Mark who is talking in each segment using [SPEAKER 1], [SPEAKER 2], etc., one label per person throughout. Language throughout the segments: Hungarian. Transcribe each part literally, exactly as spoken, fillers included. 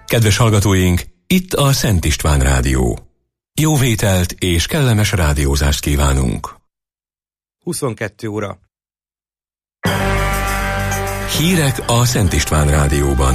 [SPEAKER 1] Kedves hallgatóink, itt a Szent István Rádió. Jó vételt és kellemes rádiózást kívánunk.
[SPEAKER 2] huszonkettő óra.
[SPEAKER 1] Hírek a Szent István Rádióban.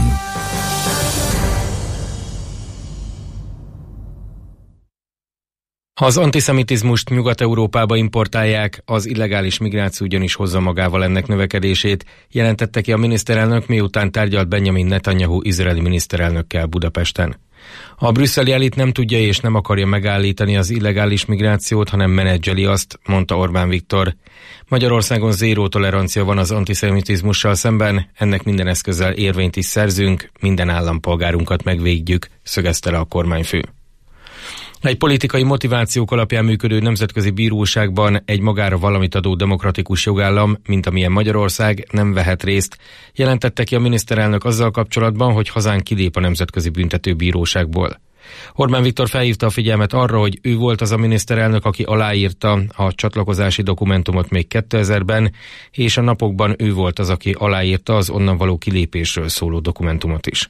[SPEAKER 3] Az antiszemitizmust Nyugat-Európába importálják, az illegális migráció ugyanis hozza magával ennek növekedését, jelentette ki a miniszterelnök, miután tárgyalt Benjamin Netanyahu izraeli miniszterelnökkel Budapesten. A brüsszeli elit nem tudja és nem akarja megállítani az illegális migrációt, hanem menedzseli azt, mondta Orbán Viktor. Magyarországon zéró tolerancia van az antiszemitizmussal szemben, ennek minden eszközzel érvényt is szerzünk, minden állampolgárunkat megvédjük, szögezte le a kormányfő. Egy politikai motivációk alapján működő nemzetközi bíróságban egy magára valamit adó demokratikus jogállam, mint amilyen Magyarország, nem vehet részt, jelentette ki a miniszterelnök azzal kapcsolatban, hogy hazánk kilép a Nemzetközi Büntetőbíróságból. Orbán Viktor felhívta a figyelmet arra, hogy ő volt az a miniszterelnök, aki aláírta a csatlakozási dokumentumot még kétezerben, és a napokban ő volt az, aki aláírta az onnan való kilépésről szóló dokumentumot is.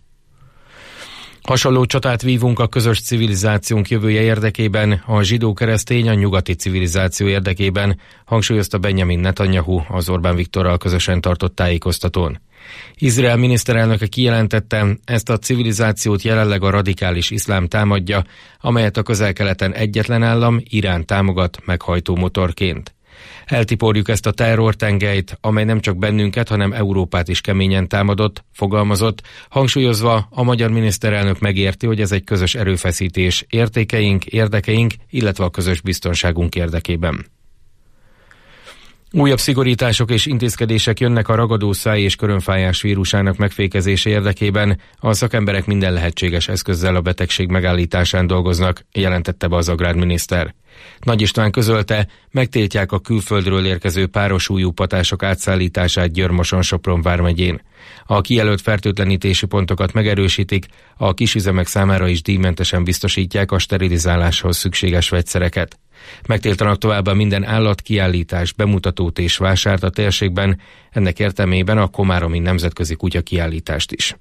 [SPEAKER 3] Hasonló csatát vívunk a közös civilizációnk jövője érdekében, a zsidó-keresztény a nyugati civilizáció érdekében, hangsúlyozta Benjamin Netanyahu az Orbán Viktorral közösen tartott tájékoztatón. Izrael miniszterelnöke kijelentette, ezt a civilizációt jelenleg a radikális iszlám támadja, amelyet a Közel-Keleten egyetlen állam, Irán támogat meghajtó motorként. Eltiporjuk ezt a terrortengelyt, amely nem csak bennünket, hanem Európát is keményen támadott, fogalmazott, hangsúlyozva a magyar miniszterelnök megérti, hogy ez egy közös erőfeszítés értékeink, érdekeink, illetve a közös biztonságunk érdekében. Újabb szigorítások és intézkedések jönnek a ragadószáj és körömfájás vírusának megfékezése érdekében, a szakemberek minden lehetséges eszközzel a betegség megállításán dolgoznak, jelentette be az agrárminiszter. Nagy István közölte, megtiltják a külföldről érkező páros ujjú patások átszállítását Győr-Moson-Sopron vármegyén. A kijelölt fertőtlenítési pontokat megerősítik, a kisüzemek számára is díjmentesen biztosítják a sterilizáláshoz szükséges vegyszereket. Megtiltanak továbbá minden állatkiállítás, bemutatót és vásárt a térségben, ennek értelmében a komáromi nemzetközi kutyakiállítást is.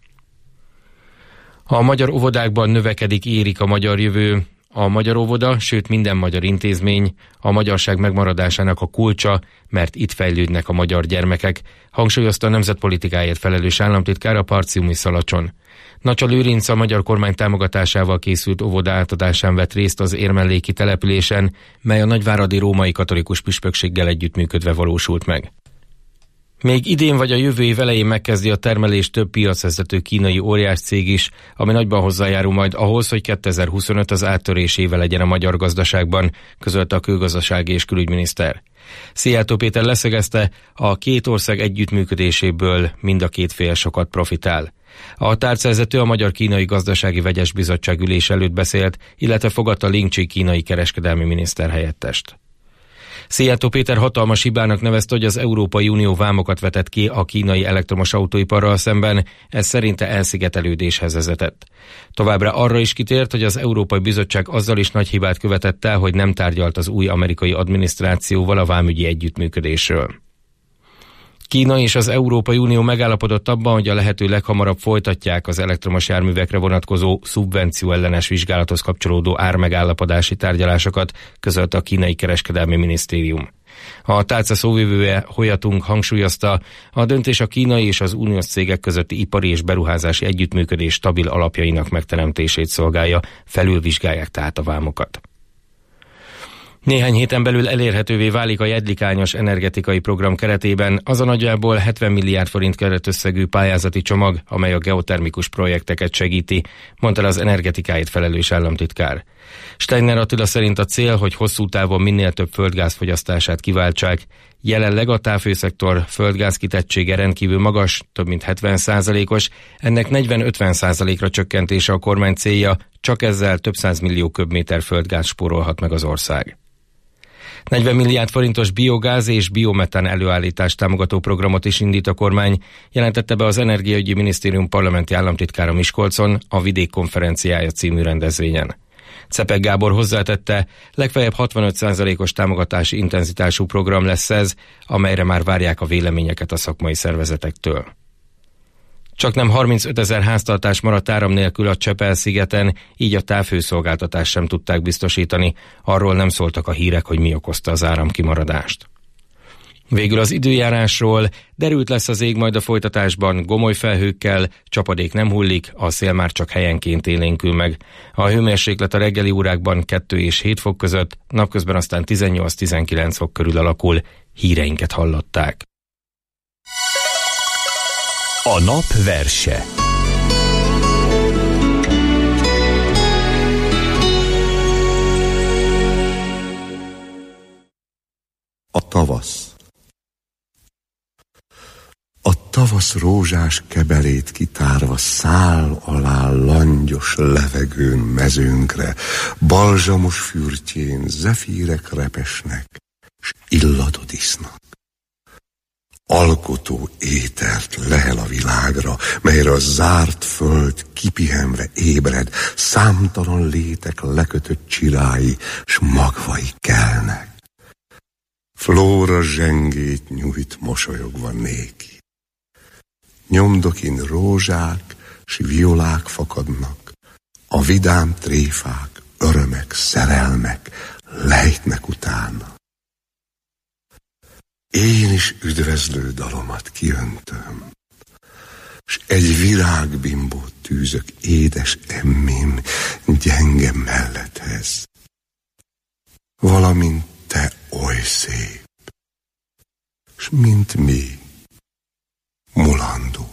[SPEAKER 3] A magyar óvodákban növekedik, érik a magyar jövő. A magyar óvoda, sőt minden magyar intézmény a magyarság megmaradásának a kulcsa, mert itt fejlődnek a magyar gyermekek, hangsúlyozta a nemzetpolitikáért felelős államtitkár a Parciumi Szalacson. Nacsa Lőrinc a magyar kormány támogatásával készült óvoda átadásán vett részt az érmelléki településen, mely a nagyváradi római katolikus püspökséggel együttműködve valósult meg. Még idén vagy a jövő év elején megkezdi a termelést több piacvezető kínai óriás cég is, ami nagyban hozzájárul majd ahhoz, hogy kétezer-huszonöt az áttörés éve legyen a magyar gazdaságban, közölte a külgazdasági és külügyminiszter. Szijjártó Péter leszögezte, a két ország együttműködéséből mind a két fél sokat profitál. A tárcavezető a Magyar-Kínai Gazdasági Vegyes Bizottság ülés előtt beszélt, illetve fogadta Ling Chi kínai kereskedelmi miniszter helyettest. Szijjártó Péter hatalmas hibának nevezte, hogy az Európai Unió vámokat vetett ki a kínai elektromos autóiparral szemben, ez szerinte elszigetelődéshez vezetett. Továbbra arra is kitért, hogy az Európai Bizottság azzal is nagy hibát követett el, hogy nem tárgyalt az új amerikai adminisztrációval a vámügyi együttműködésről. Kína és az Európai Unió megállapodott abban, hogy a lehető leghamarabb folytatják az elektromos járművekre vonatkozó szubvenció ellenes vizsgálathoz kapcsolódó ármegállapodási tárgyalásokat, közölte a kínai kereskedelmi minisztérium. A tárca szóvivője Hoyatung hangsúlyozta, a döntés a kínai és az uniós cégek közötti ipari és beruházási együttműködés stabil alapjainak megteremtését szolgálja, felülvizsgálják tehát a vámokat. Néhány héten belül elérhetővé válik a Jedlikányos energetikai program keretében az a nagyjából hetven milliárd forint keretösszegű pályázati csomag, amely a geotermikus projekteket segíti, mondta az energetikáért felelős államtitkár. Steiner Attila szerint a cél, hogy hosszú távon minél több földgáz fogyasztását kiváltsák. Jelenleg a távhőszektor földgáz kitettsége rendkívül magas, több mint hetven százalékos, ennek negyven-ötven százalékra csökkentése a kormány célja, csak ezzel több százmillió köbméter földgáz spórolhat meg az ország. negyven milliárd forintos biogáz és biometán előállítást támogató programot is indít a kormány, jelentette be az Energiaügyi Minisztérium parlamenti államtitkára Miskolcon a Vidék konferenciája című rendezvényen. Czepek Gábor hozzátette, legfeljebb hatvanöt százalékos támogatási intenzitású program lesz ez, amelyre már várják a véleményeket a szakmai szervezetektől. Csaknem harmincötezer háztartás maradt áram nélkül a Csepel-szigeten, így a távhőszolgáltatást sem tudták biztosítani. Arról nem szóltak a hírek, hogy mi okozta az áramkimaradást. Végül az időjárásról: derült lesz az ég majd a folytatásban, gomoly felhőkkel, csapadék nem hullik, a szél már csak helyenként élénkül meg. A hőmérséklet a reggeli órákban kettő és hét fok között, napközben aztán tizennyolc-tizenkilenc fok körül alakul. Híreinket hallották.
[SPEAKER 1] A nap verse.
[SPEAKER 4] A tavasz. A tavasz rózsás kebelét kitárva száll alá langyos levegőn mezőnkre, balzsamos fürtjén zefírek repesnek, s illatot isznak. Alkotó ételt lehel a világra, melyre a zárt föld kipihenve ébred, számtalan létek lekötött csirái, s magvai kelnek. Flóra zsengét nyújt mosolyogva néki. Nyomdokin rózsák s violák fakadnak, a vidám tréfák, örömek, szerelmek lejtnek utána. Én is üdvözlő dalomat kiöntöm, s egy virágbimbót tűzök édes emmém gyenge mellethez. Valamint te oly szép, s mint mi, mulandó.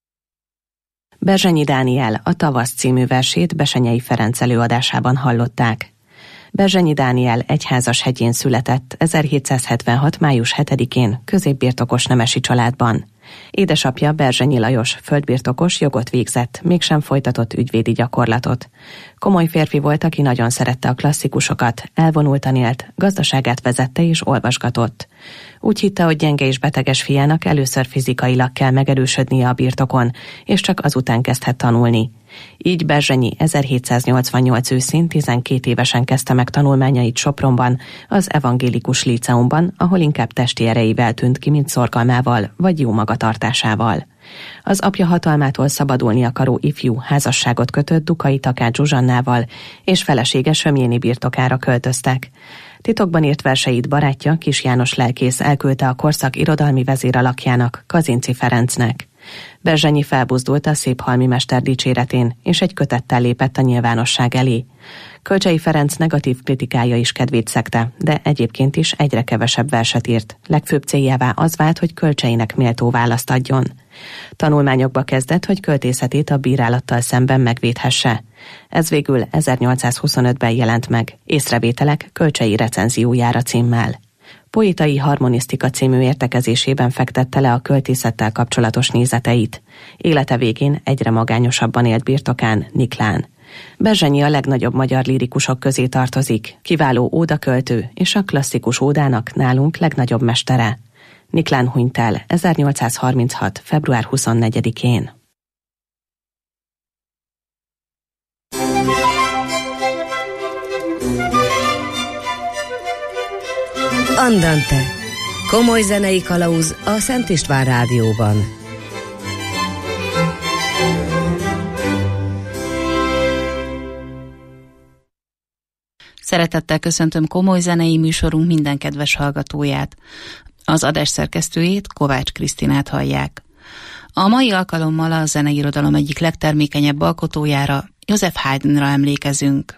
[SPEAKER 5] Berzsenyi Dániel a Tavasz című versét Bessenyei Ferenc előadásában hallották. Berzsenyi Dániel Egyházashegyén született ezerhétszázhetvenhat. május hetedikén középbirtokos nemesi családban. Édesapja Berzsenyi Lajos földbirtokos, jogot végzett, mégsem folytatott ügyvédi gyakorlatot. Komoly férfi volt, aki nagyon szerette a klasszikusokat, elvonultan élt, gazdaságát vezette és olvasgatott. Úgy hitte, hogy gyenge és beteges fiának először fizikailag kell megerősödnie a birtokon, és csak azután kezdhet tanulni. Így Berzsenyi ezerhétszáznyolcvannyolc őszén tizenkét évesen kezdte meg tanulmányait Sopronban, az evangélikus líceumban, ahol inkább testi erejével tűnt ki, mint szorgalmával vagy jó magatartásával. Az apja hatalmától szabadulni akaró ifjú házasságot kötött Dukai Takács Zsuzsannával, és felesége Sömjéni birtokára költöztek. Titokban írt verseit barátja, Kis János lelkész elküldte a korszak irodalmi vezéralakjának, Kazinczy Ferencnek. Berzsenyi felbuzdult a széphalmi mester dicséretén, és egy kötettel lépett a nyilvánosság elé. Kölcsey Ferenc negatív kritikája is kedvét szegte, de egyébként is egyre kevesebb verset írt. Legfőbb céljává az vált, hogy Kölcseynek méltó választ adjon. Tanulmányokba kezdett, hogy költészetét a bírálattal szemben megvédhesse. Ez végül ezernyolcszázhuszonötben jelent meg, Észrevételek Kölcsey recenziójára címmel. Poétai harmonisztika című értekezésében fektette le a költészettel kapcsolatos nézeteit. Élete végén egyre magányosabban élt birtokán, Niklán. Berzsenyi a legnagyobb magyar lírikusok közé tartozik, kiváló ódaköltő és a klasszikus ódának nálunk legnagyobb mestere. Niklán hunyt el ezernyolcszázharminchat. február huszonnegyedikén.
[SPEAKER 6] Andante. Komoly zenei kalauz a Szent István Rádióban.
[SPEAKER 7] Szeretettel köszöntöm komoly zenei műsorunk minden kedves hallgatóját. Az adás szerkesztőjét, Kovács Krisztinát hallják. A mai alkalommal a zeneirodalom egyik legtermékenyebb alkotójára, Joseph Haydnra emlékezünk.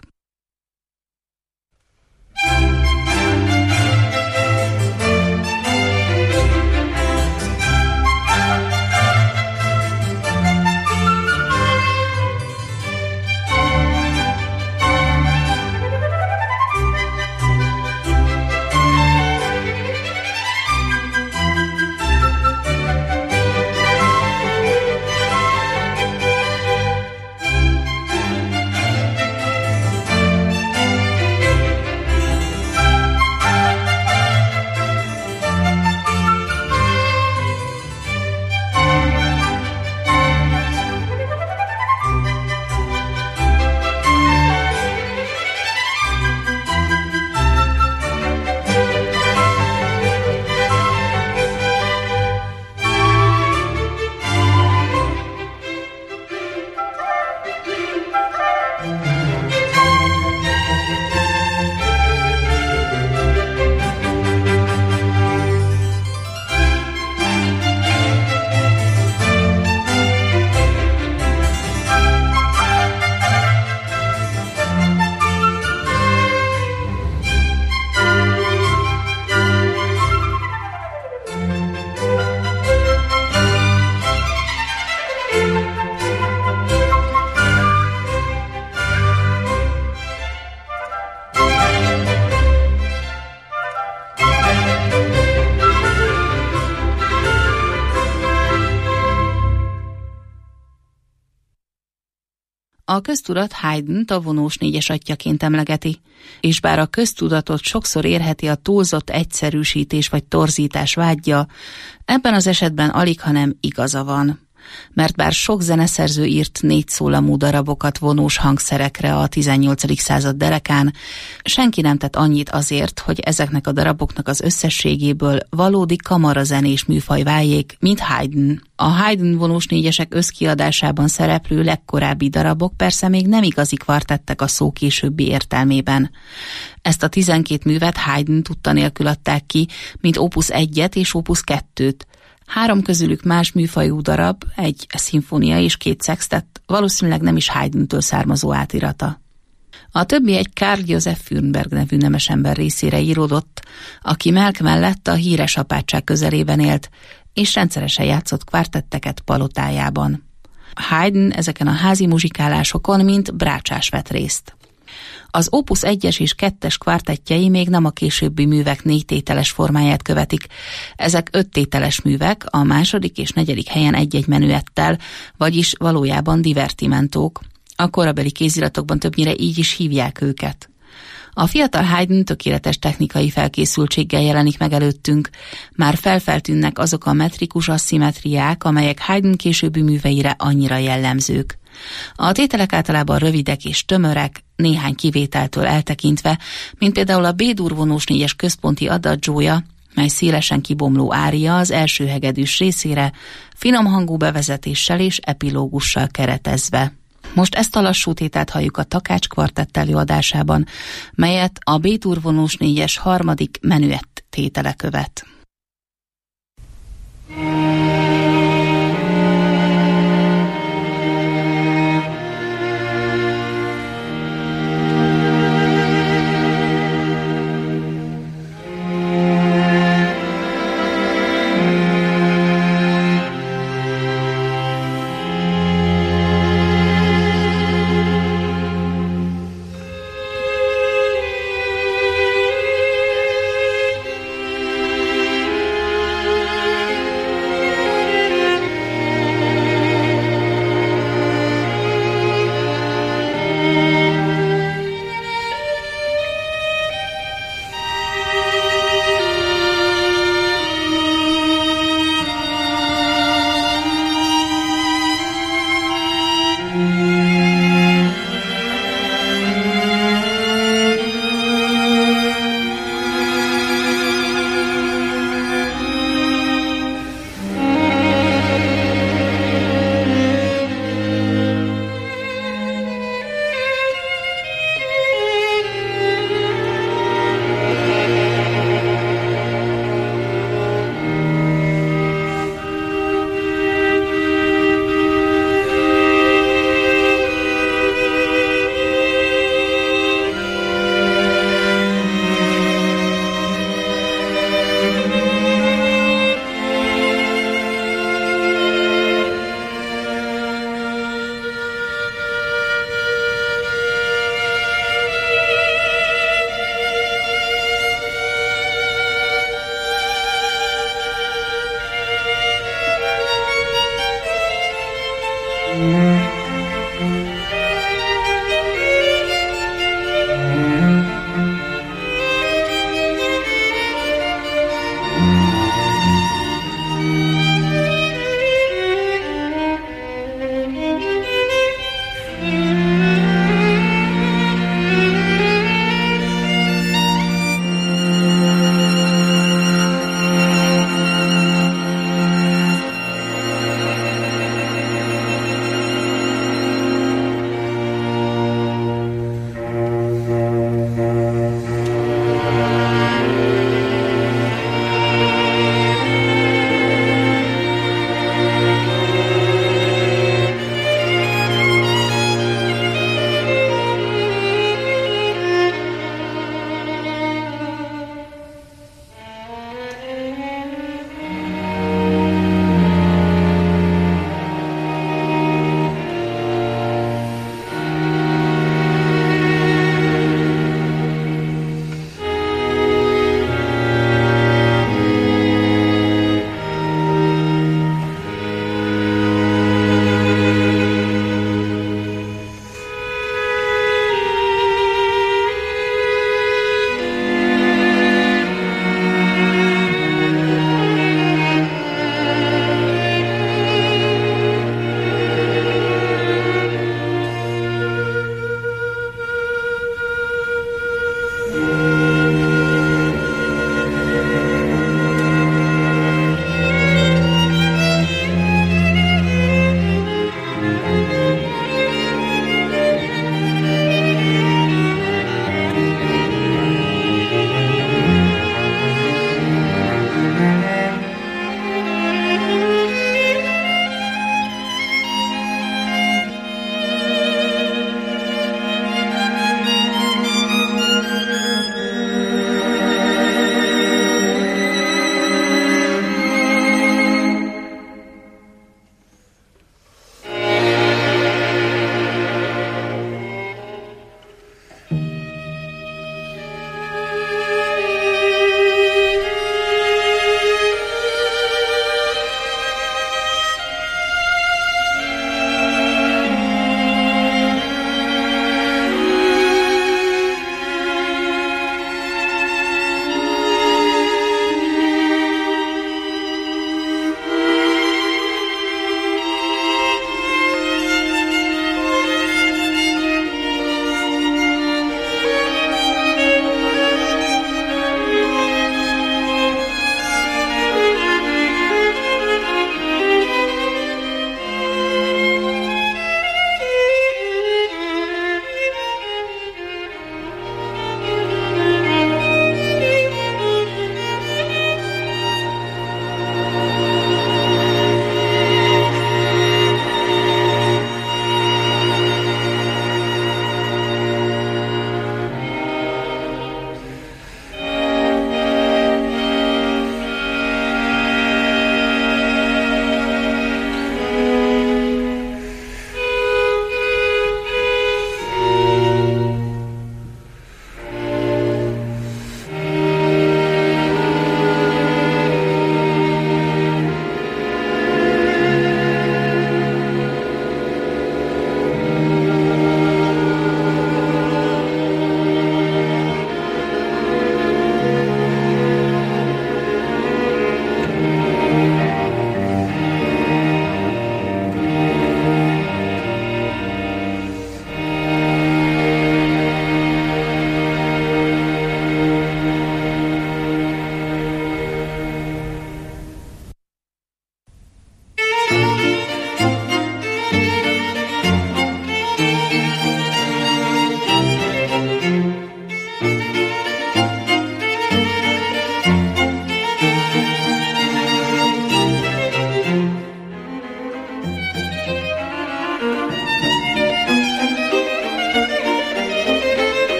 [SPEAKER 7] A köztudat Haydnt a vonós négyes atyjaként emlegeti, és bár a köztudatot sokszor érheti a túlzott egyszerűsítés vagy torzítás vágya, ebben az esetben alighanem igaza van. Mert bár sok zeneszerző írt négyszólamú darabokat vonós hangszerekre a tizennyolcadik század derekán, senki nem tett annyit azért, hogy ezeknek a daraboknak az összességéből valódi kamarazenés műfaj váljék, mint Haydn. A Haydn vonós négyesek összkiadásában szereplő legkorábbi darabok persze még nem igazi kvartettek a szó későbbi értelmében. Ezt a tizenkét művet Haydn tudta nélkül adták ki, mint opus egyet és opus kettőt. Három közülük más műfajú darab, egy szimfónia és két szextett, valószínűleg nem is Haydntől származó átirata. A többi egy Karl Josef Fürnberg nevű nemesember részére íródott, aki Melk mellett a híres apátság közelében élt, és rendszeresen játszott kvartetteket palotájában. Haydn ezeken a házi muzsikálásokon, mint brácsás vett részt. Az opus egyes és kettes kvartettjei még nem a későbbi művek négytételes formáját követik. Ezek öttételes művek, a második és negyedik helyen egy-egy menüettel, vagyis valójában divertimentók. A korabeli kéziratokban többnyire így is hívják őket. A fiatal Haydn tökéletes technikai felkészültséggel jelenik meg előttünk. Már felfeltűnnek azok a metrikus asszimetriák, amelyek Haydn későbbi műveire annyira jellemzők. A tételek általában rövidek és tömörek, néhány kivételtől eltekintve, mint például a B-dur vonós négyes központi adagiója, mely szélesen kibomló ária az első hegedűs részére, finom hangú bevezetéssel és epilógussal keretezve. Most ezt a lassú tételt halljuk a Takács kvartett előadásában, melyet a B-dur vonós négyes harmadik menüett tétele követ.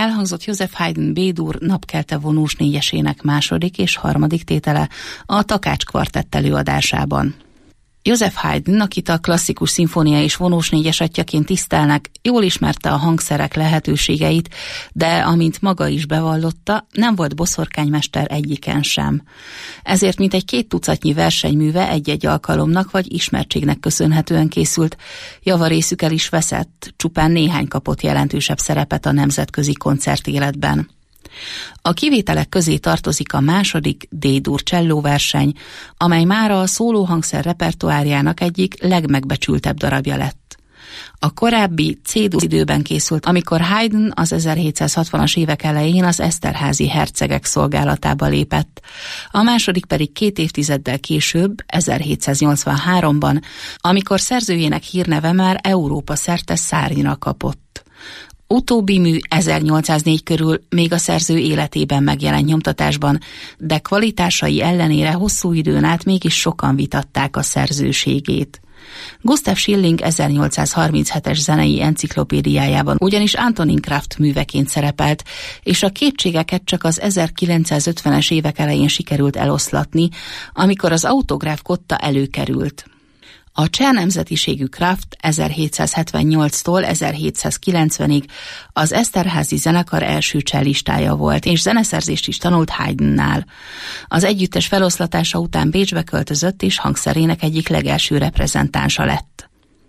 [SPEAKER 7] Elhangzott Joseph Haydn B-dur napkelte vonós négyesének második és harmadik tétele a Takács kvartett előadásában. Joseph Haydn, akit a klasszikus szimfónia és vonós négyes atyjaként tisztelnek, jól ismerte a hangszerek lehetőségeit, de amint maga is bevallotta, nem volt boszorkánymester egyiken sem. Ezért mintegy két tucatnyi versenyműve egy-egy alkalomnak vagy ismertségnek köszönhetően készült, javarészük el is veszett, csupán néhány kapott jelentősebb szerepet a nemzetközi koncertéletben. A kivételek közé tartozik a második D-dur csellóverseny, amely mára a szólóhangszer repertoárjának egyik legmegbecsültebb darabja lett. A korábbi C-dur időben készült, amikor Haydn az ezerhétszázhatvanas évek elején az Eszterházy hercegek szolgálatába lépett, a második pedig két évtizeddel később, ezerhétszáznyolcvanháromban, amikor szerzőjének hírneve már Európa szerte szárnyra kapott. Utóbbi mű ezernyolcszáznégy körül még a szerző életében megjelent nyomtatásban, de kvalitásai ellenére hosszú időn át mégis sokan vitatták a szerzőségét. Gustav Schilling ezernyolcszázharminchetes zenei enciklopédiájában ugyanis Antonin Kraft műveként szerepelt, és a kétségeket csak az ezerkilencszázötvenes évek elején sikerült eloszlatni, amikor az autográf kotta előkerült. A cseh nemzetiségű Kraft ezerhétszázhetvennyolctól ezerhétszázkilencvenig az Eszterházy zenekar első cellistája volt, és zeneszerzést is tanult Haydnnál. Az együttes feloszlatása után Bécsbe költözött, és hangszerének egyik legelső reprezentánsa lett.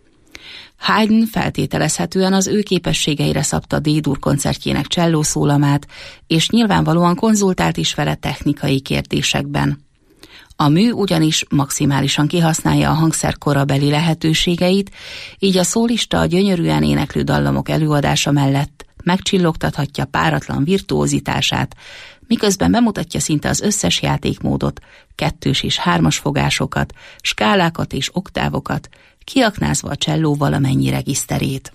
[SPEAKER 7] Haydn feltételezhetően az ő képességeire szabta D-dur koncertjének csellószólamát, és nyilvánvalóan konzultált is vele technikai kérdésekben. A mű ugyanis maximálisan kihasználja a hangszer korabeli lehetőségeit, így a szólista a gyönyörűen éneklő dallamok előadása mellett megcsillogtathatja páratlan virtuózitását, miközben bemutatja szinte az összes játékmódot, kettős és hármas fogásokat, skálákat és oktávokat, kiaknázva a cselló valamennyi regiszterét.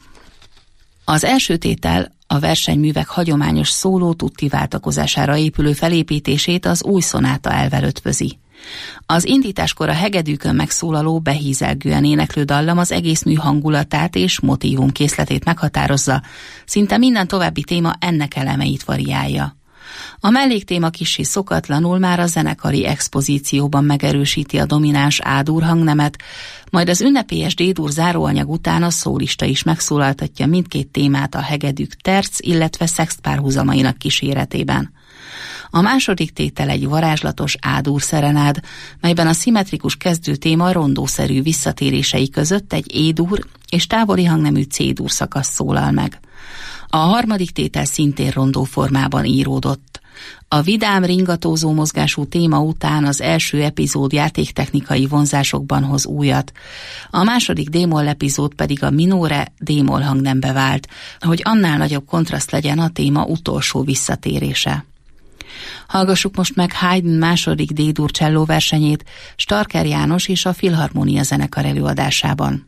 [SPEAKER 7] Az első tétel a versenyművek hagyományos szóló tutti váltakozására épülő felépítését az új szonáta elvel ötvözi. Az indításkor a hegedűkön megszólaló, behízelgően éneklő dallam az egész mű hangulatát és motívum készletét meghatározza, szinte minden további téma ennek elemeit variálja. A melléktéma kissé szokatlanul már a zenekari expozícióban megerősíti a domináns A-dur hangnemet, majd az ünnepélyes D-dur záróanyag után a szólista is megszólaltatja mindkét témát a hegedűk terc, illetve szext párhuzamainak kíséretében. A második tétel egy varázslatos A-dur szerenád, melyben a szimmetrikus kezdő téma rondószerű visszatérései között egy E-dur és távoli hangnemű C-dur szakasz szólal meg. A harmadik tétel szintén rondó formában íródott. A vidám, ringatózó mozgású téma után az első epizód játéktechnikai vonzásokban hoz újat, a második D-moll epizód pedig a minóre D-moll hangnembe vált, hogy annál nagyobb kontraszt legyen a téma utolsó visszatérése. Hallgassuk most meg Haydn második D-dur csellóversenyét Starker János és a Filharmonia zenekar előadásában.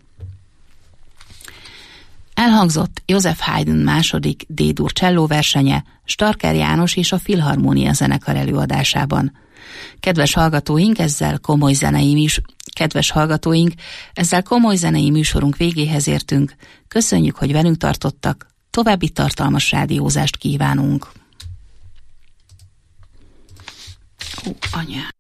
[SPEAKER 7] Elhangzott Joseph Haydn második D-dur csellóversenye Starker János és a Filharmonia zenekar előadásában. Kedves hallgatóink, ezzel komoly zenei műs... Kedves hallgatóink, ezzel komoly zenei műsorunk végéhez értünk. Köszönjük, hogy velünk tartottak, további tartalmas rádiózást kívánunk. Ó, anyám.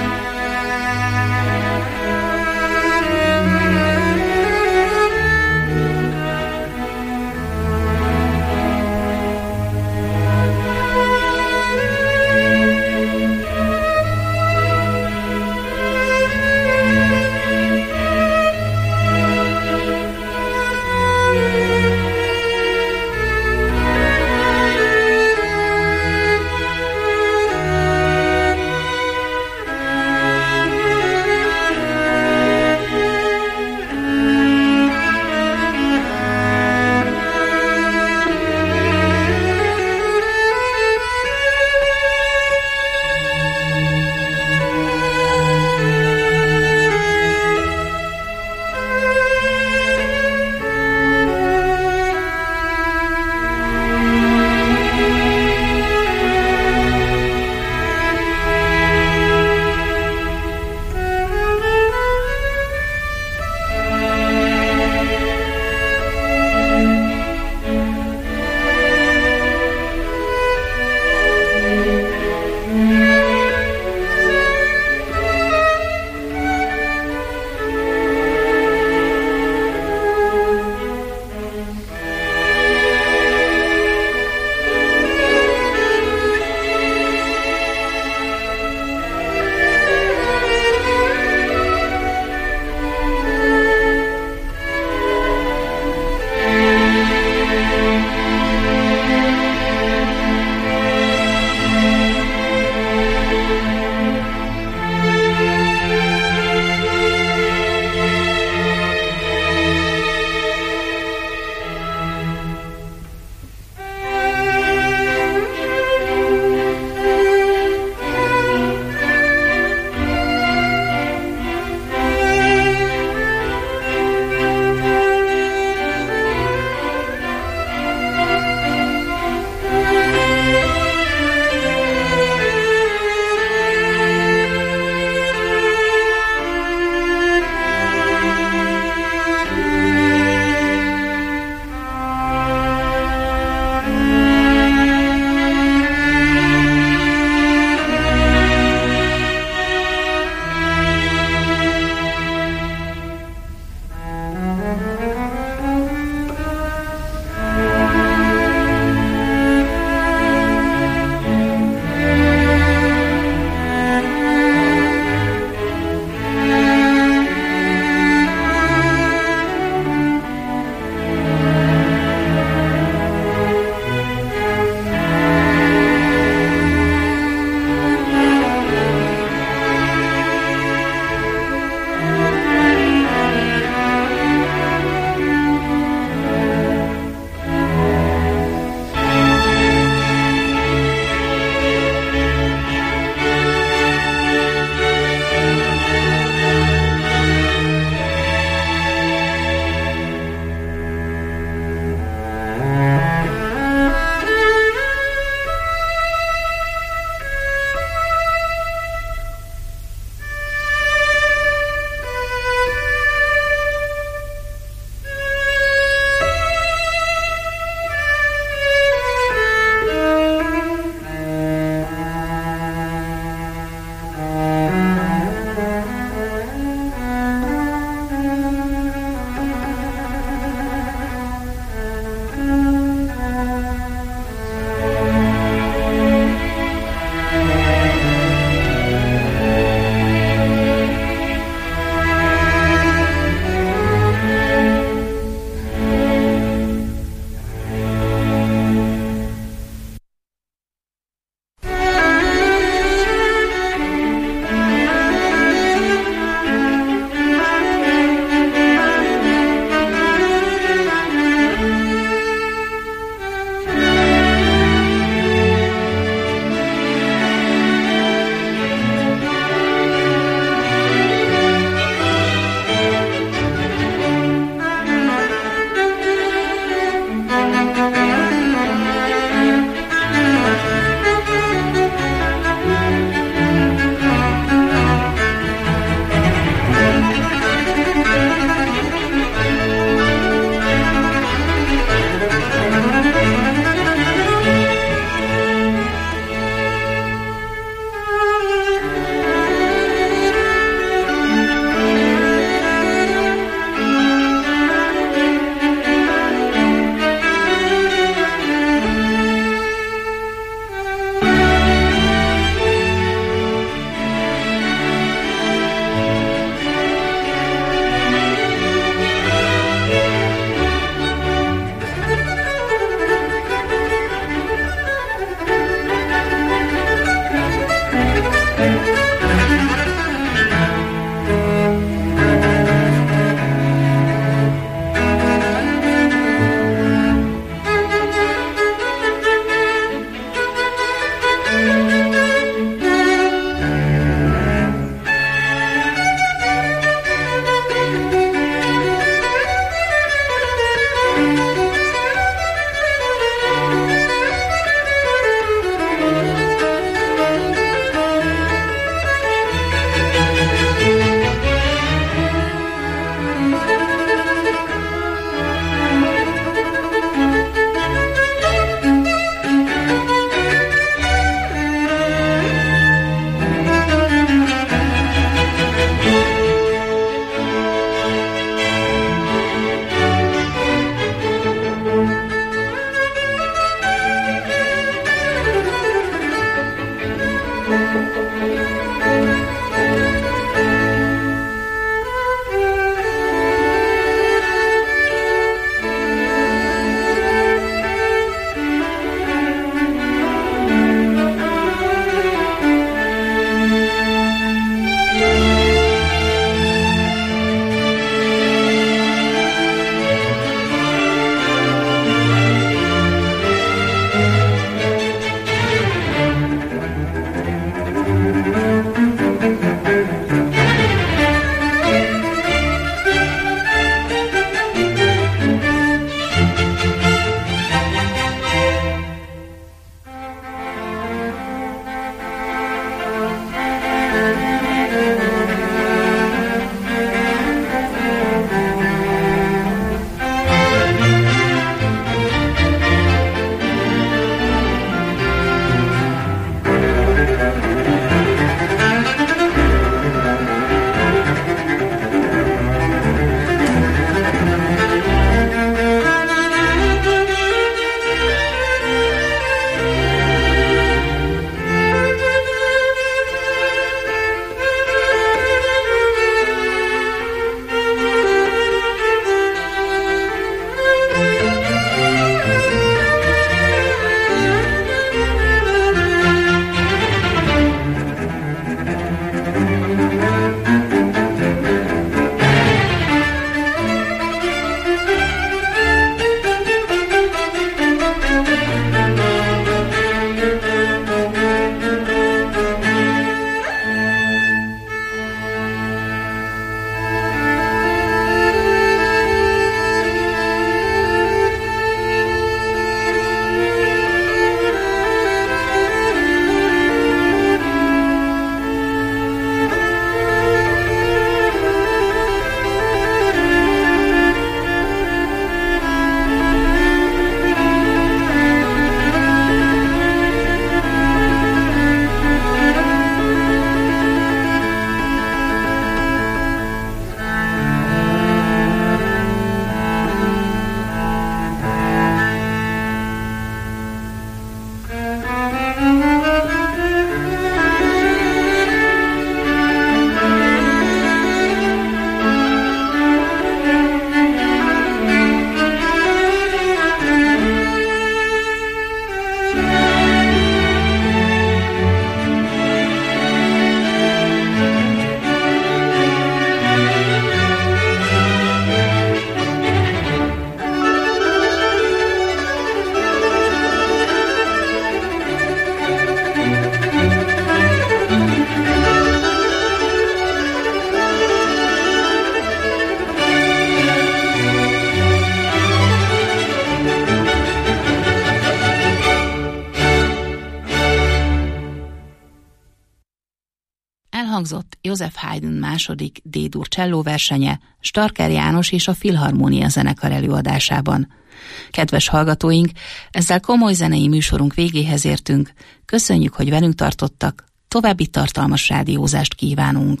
[SPEAKER 7] Elhangzott József Haydn második D-dur cselló versenye Starker János és a Filharmónia zenekar előadásában. Kedves hallgatóink, ezzel komoly zenei műsorunk végéhez értünk. Köszönjük, hogy velünk tartottak, további tartalmas rádiózást kívánunk.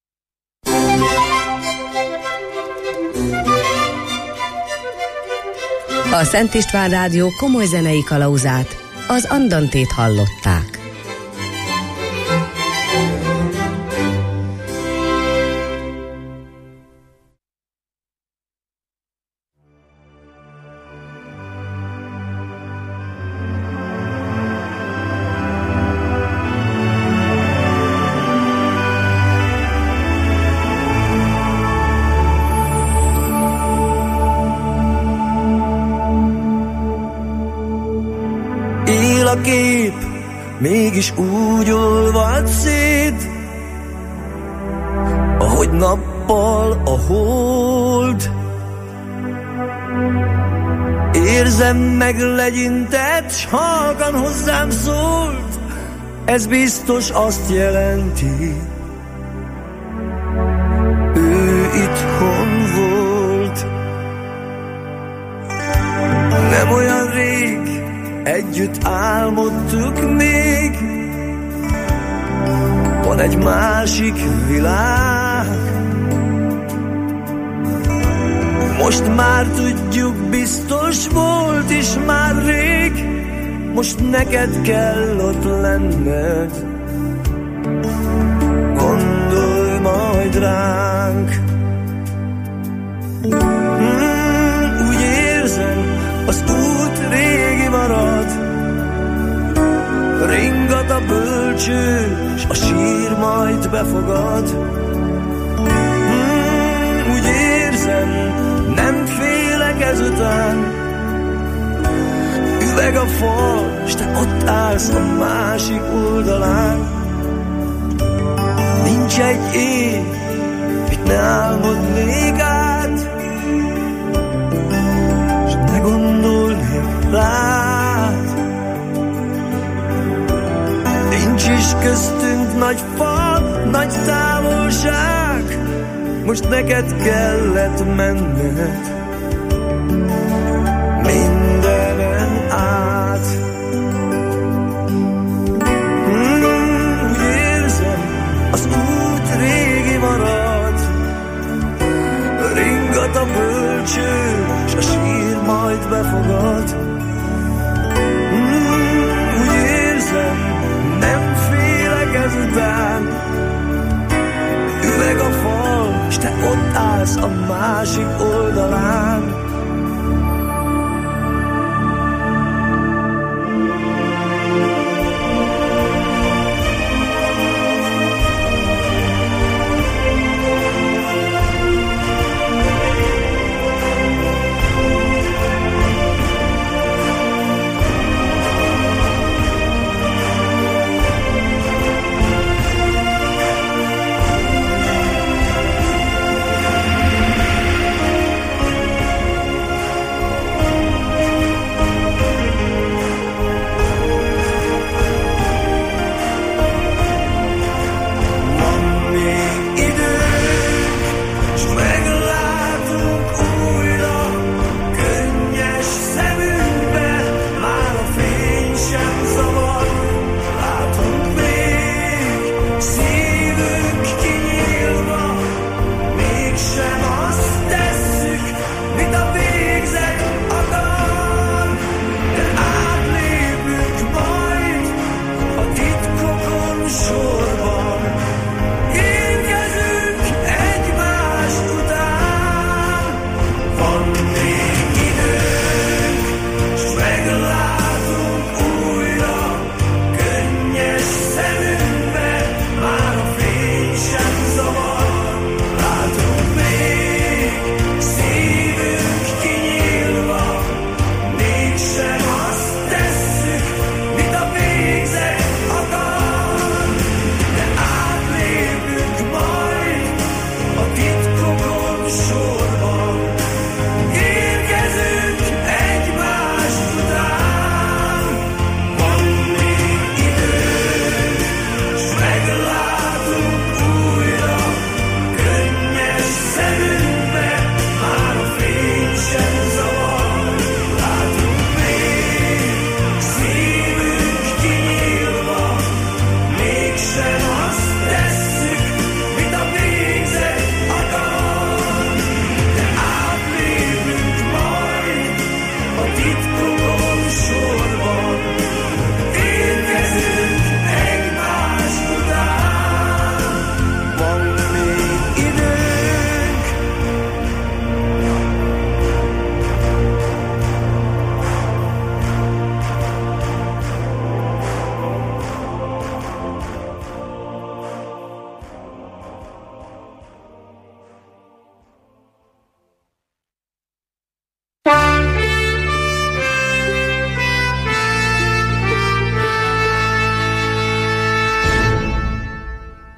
[SPEAKER 6] A Szent István Rádió komoly zenei kalauzát, az Andantét hallották.
[SPEAKER 8] A kép mégis úgy olvad szét, ahogy nappal a hold. Érzem, meglegyintett, s halkan hozzám szólt, ez biztos azt jelenti, ő itthon volt. Nem olyan rég együtt álmodtuk még, van egy másik világ. Most már tudjuk, biztos volt is már rég, most neked kell ott lenned. Gondolj majd ránk. hmm, Úgy érzem, az út régi marad, ringat a bölcső, s a sír majd befogad. hmm, Úgy érzem, nem félek ezután, üveg a fal, s te ott állsz a másik oldalán. Nincs egy éj, mit ne álmodnék át, s ne gondolnék rád. Nincs is köztünk nagy fal, nagy távolság, most neked kellett menned mindenen át. hmm, Úgy érzem, az út régi marad, ringat a bölcső, s a sír majd befogad. hmm, Úgy érzem, nem félek ezután, üveg a fal, s te ott állsz a másik oldalán.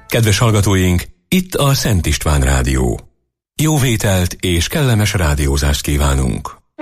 [SPEAKER 1] Kedves hallgatóink, itt a Szent István Rádió. Jó vételt és kellemes rádiózást kívánunk!